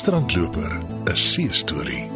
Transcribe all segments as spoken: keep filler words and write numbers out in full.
Strandloper, 'n see-storie.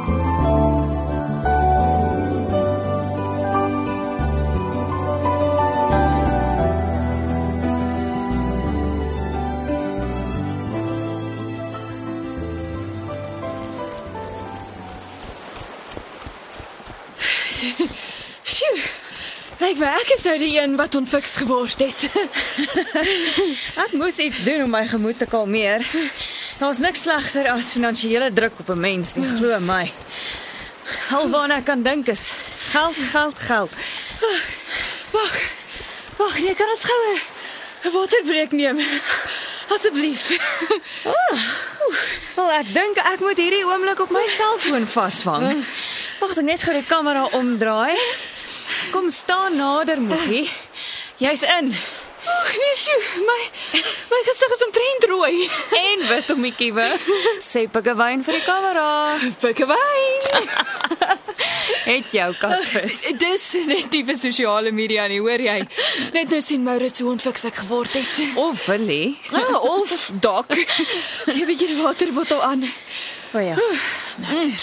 Sjoe, lyk my ek is nou die een wat onfiks geword het. Ek moes iets doen om my gemoed te kalmeer. Daar's niks slegter as finansiële druk op 'n mens, nie glo my. Al waarna ek kan dink is geld, geld, geld. Wag, wag, jy kan ons gou 'n waterbreek neem. Asseblief. Oh, wel, ek dink ek moet hierdie oomblik op my selfoon vasvang. Wag, ek net gou die kamera omdraai. Kom staan nader, Moekie. Jy's in. Oeg, nee, sjoe, my, my gesig is omtrent rooi. En wit om die kiewe. Sê pikkewyn vir die kamera. Pikkewyn. Het jou katvis. Dis net nie vir sosiale media nie, hoor jy? Net nou sien Maurits hoe onfiks ek geword het. Of Willie. Ah, of Doc. Gee 'n bietjie die waterbottel aan. O ja. Mm.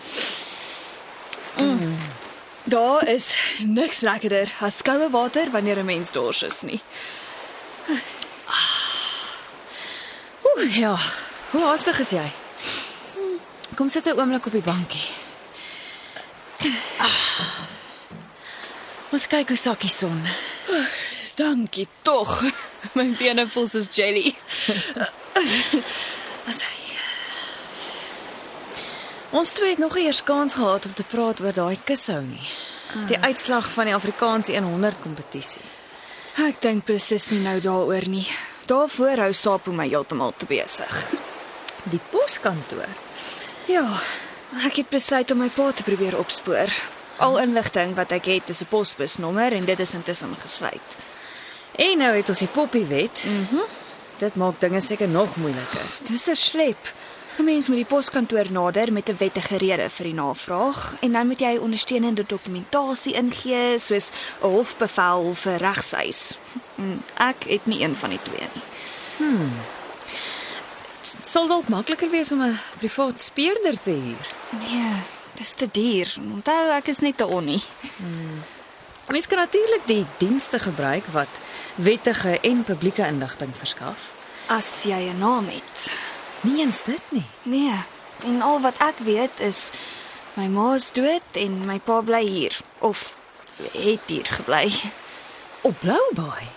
Mm. Daar is niks lekkerder as koue water wanneer 'n mens dors is nie. Oeh, ja. Hoe haastig is jy? Kom sit 'n oomblik op die bankie. Ah. Ons kyk hoe sakkie son. Dankie tog. My bene voel soos jelly. As hy Ons twee het nog eers kans gehad om te praat oor daai kushou nie. Die uitslag van die Afrikaans honderd kompetisie. Ek dink presies nie nou daaroor nie. Daarvoor hou Sapo my heeltemal te besig. Die poskantoor. Ja, ek het besluit om my pa te probeer opspoor. Al inligting wat ek het is 'n posbusnommer en dit is intussen gesluit. En nou het ons die poppiewet. Mhm. Dit maak dinge seker nog moeiliker. Dis 'n slep. 'n Mens moet die poskantoor nader met 'n wettige rede vir die navraag en dan moet jy ondersteunende dokumentasie ingee soos 'n hofbevel of 'n regseis. Ek het nie een van die twee nie. Hmm. Het sal dalk makliker wees om 'n privaat speurder te huur. Nee, dis te duur. Onthou, ek is net te onnie. Hmm. Mens kan natuurlik die dienste gebruik wat wettige en publieke inligting verskaf. As jy 'n naam het. Nie eens dit nie. Nee, en al wat ek weet is my ma is dood en my pa bly hier of het hier gebly. Op Bloubaai.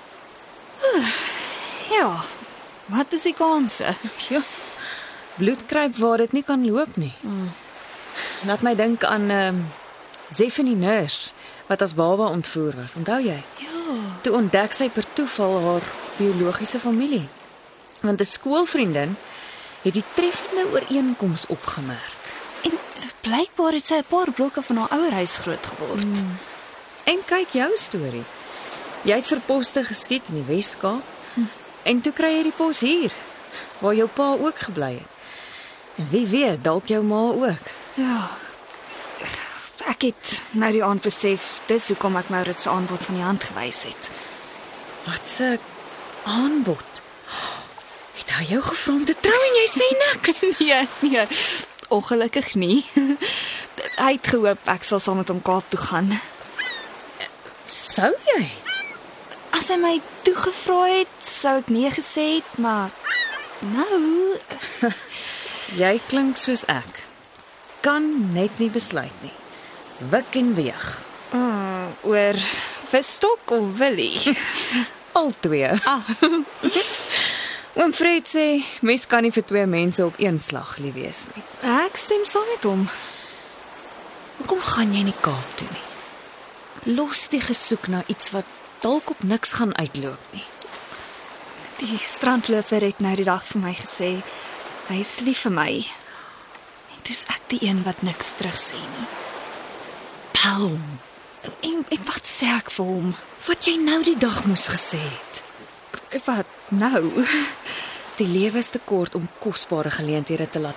Ja. Wat is die kanse? Ja. Bloedkruip waar dit nie kan loop nie. Mm. Laat my dink aan ehm um, Zephanie Nurse wat as baba ontvoer was. Onthou jy? Ja. Toe ontdek sy per toeval haar biologiese familie. Want 'n skoolvriendin het die treffende ooreenkoms opgemerk. En blykbaar het sy 'n paar blokke van haar ouerhuis groot geword. Mm. En kyk jou storie. Jy het vir poste geskiet in die Wes-Kaap. Hm. En toe kry jy die pos hier, waar jou pa ook gebly het. En wie weet, dalk jou ma ook. Ja. Ek het nou die aand besef, dis hoekom ek Maurits se aanbod van die hand gewys het. Wat 'n aanbod? Het hy jou gevra om te trou en jy sê niks? Nee, nee. Ongelukkig nie. Hy het gehoop ek sal saam met hom Kaap toe gaan. Sou jy? As hy my toegevra het, sou ek nee gesê het, maar nou, jy klink soos ek. Kan net nie besluit nie. Wik en weeg. Mm, oor visstok of Willie? Al twee. Ah. Oom Fred sê, mens kan nie vir twee mense op een slag lief wees nie. Ek stem saam met hom. Hoekom gaan jy nie Kaap toe nie? Los die gesoek na iets wat dalk op niks gaan uitloop nie. Die strandloper het nou die dag vir my gesê, hy is lief vir my. En dis ek die een wat niks terug sê nie. Bel hom. En, en wat sê ek vir hom? Wat jy nou die dag moes gesê het. Wat nou? Die lewe is te kort om kosbare geleenthede te laat.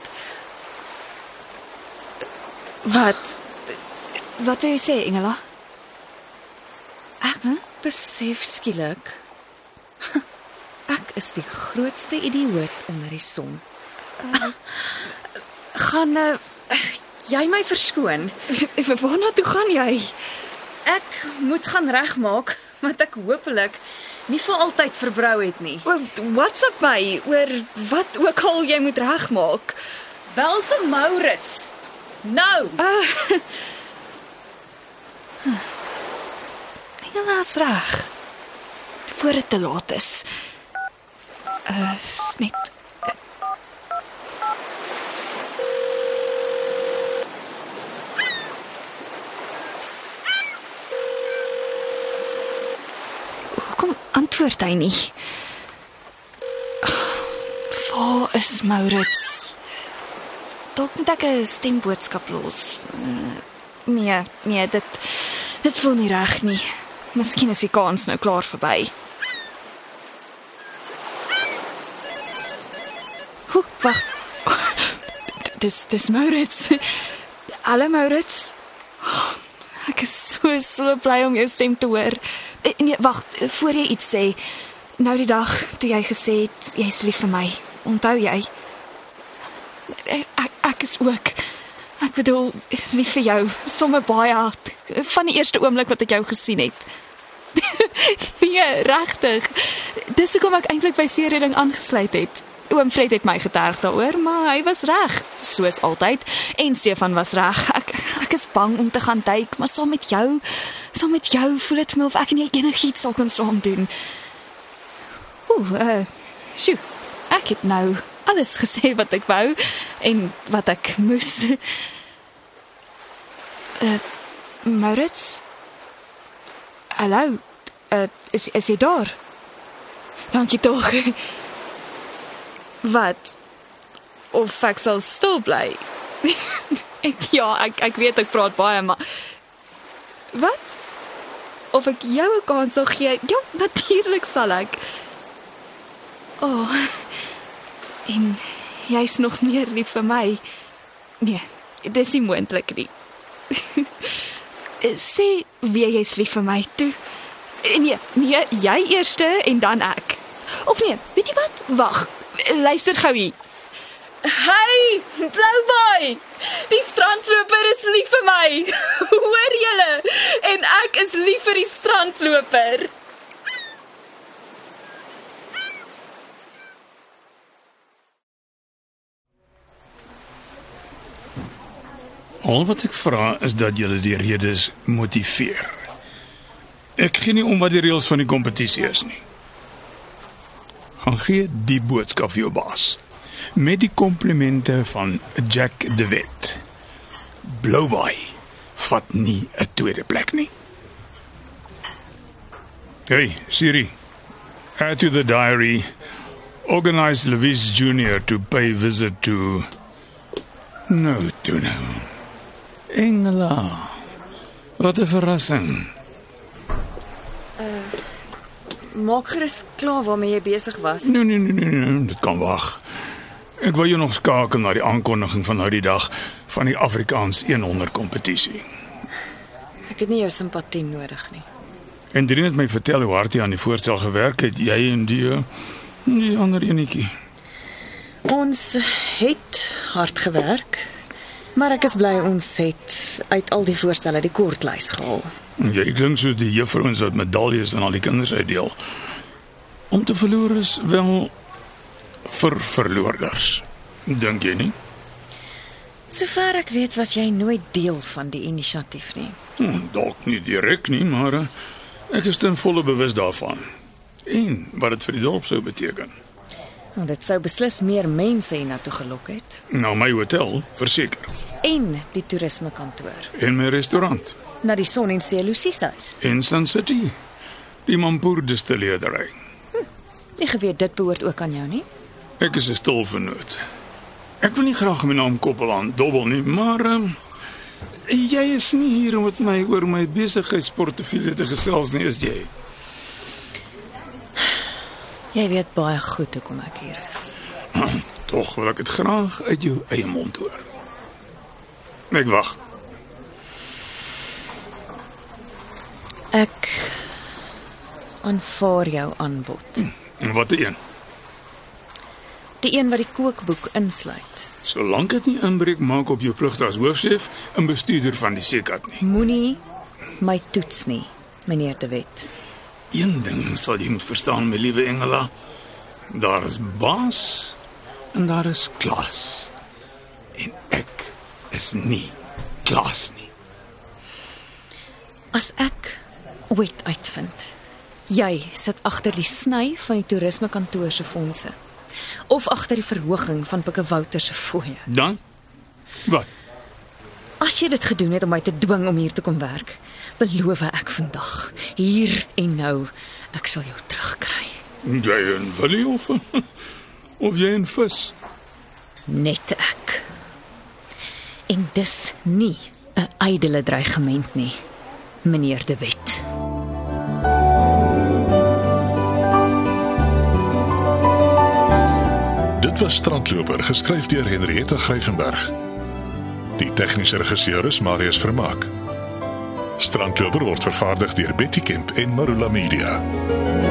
Wat? Wat wil jy sê, Engela? Ek huh? besef skielik, ek is die grootste idioot onder die son. Gaan uh, jy my verskoon? Waarna toe gaan jy? Ek moet gaan regmaak, want ek hopelik nie vir altyd verbrou het nie. What's up my, oor wat ook al jy moet regmaak? Bel vir Maurits. Nou. Uh, Engelaas reg. Voor dit te laat is. Uh, is net... Hoekom antwoord hy nie? Waar is Maurits? Dalk moet ek 'n stemboodskap los. Nee, nee, dit dit voel nie reg nie. Miskien is die kans nou klaar verby. Hoe, wag. Dis dis Maurits. Hallo Maurits. Ek is so so bly om jou stem te hoor. Nee, wag, voor jy iets sê. Nou die dag toe jy gesê het jy's lief vir my. Onthou jy? Ek ek is ook. Ek bedoel lief vir jou, sommer baie hard. Van die eerste oomblik wat ek jou gesien het. Nee, regtig. Dis hoekom ek eintlik by seeredding aangesluit het. Oom Fred het my geterg daaroor, maar hy was reg, soos altyd. En Stefan was reg. Ek ek is bang om te gaan duik, maar saam met jou, saam met jou voel dit vir my of ek en jy enigiets sal kon saam doen. Oeh, uh, sjoe. Ek het nou alles gesê wat ek wou en wat ek moes. Uh, Maurits? Hallo? Uh, is, is jy daar? Dankie tog. Wat? Of ek sal stil bly? ek, ja, ek, ek weet ek praat baie, maar... Wat? Of ek jou 'n kans sal gee? Ja, natuurlik sal ek. Oh... En jy's nog meer lief vir my. Nee, dis nie moontlik nie. Sê wie jy's lief vir my toe. Nee, nee, jy eerste en dan ek. Of nee, weet jy wat? Wag, luister gou hier. Hey, Bloubaai! Die strandloper is lief vir my. Hoor julle? En ek is lief vir die strandloper. Al wat ek vra is dat julle die redes motiveer. Ek gee nie om wat die reëls van die kompetisie is nie. Gaan gee die boodskap vir jou baas. Met die komplimente van Jack de Wet. Bloubaai vat nie 'n tweede plek nie. Hey, Siri. Add to the diary. Organize Levis Junior to pay visit to... No, to no. Engela. Wat 'n verrassing. Uh, maak gerus klaar waarmee jy besig was. Nee, nee, nee, nee, nee, dit kan wag. Ek wil jou nog skakel na die aankondiging van nou die dag van die Afrikaans honderd kompetisie. Ek het nie jou simpatie nodig nie. En Drien het my vertel hoe hard jy aan die voorstel gewerk het, jy en die, die ander enetjie. Ons het hard gewerk. Maar ek is bly ons het uit al die voorstelle die kortlys gehaal. Jy klink soos die juffrouens wat medaljes aan al die kinders uitdeel. Om te verloor is wel vir verloorders. Dink jy nie? Sover ek weet was jy nooit deel van die inisiatief nie. Hm, dalk nie direk nie, maar uh, ek is ten volle bewus daarvan. En wat dit vir die dorp sou beteken. Nou, dit sou beslis meer mense hiernatoe gelok het. Nou my hotel, verseker. En die toerismekantoor. En my restaurant. Na die Son en See Lucies huis. En Sun City. Die Mampoer distilleerdery. Hm, nie geweet dit behoort ook aan jou nie. Ek is 'n stilvernoot. Ek wil nie graag my naam koppel aan dobbel nie, maar uh, jy is nie hier om met my oor my besigheidsportefeulje te gesels nie, is jy? Jy weet baie goed hoekom ek hier is. Tog wil ek dit graag uit jou eie mond hoor. Ek wag. Ek aanvaar jou aanbod. Hm, wat een? Die een wat die kookboek insluit. Solank dit nie inbreuk maak op jou pligte as hoofchef en bestuurder van die Seekat nie. Moenie my toets nie, meneer De Wet. Een ding sal jy moet verstaan, my liewe Engela. Daar is baas en daar is Klaas. En ek is nie Klaas nie. As ek ooit uitvind, jy sit agter die sny van die toerismekantoor se fondse of agter die verhoging van Pikke Wouter se fooie. Dan? Wat? As jy dit gedoen het om my te dwing om hier te kom werk, beloof ek vandag, hier en nou, ek sal jou terugkry. Jy en Willie of, of jy en vis? Net ek. En dis nie 'n ydelle dreigement nie, meneer De Wet. Dit was Strandloper, geskryf deur Henriette Gryvenberg. Die tegniese regisseur is Marius Vermaak. Strandloper word vervaardig deur Betty Kemp en Marula Media.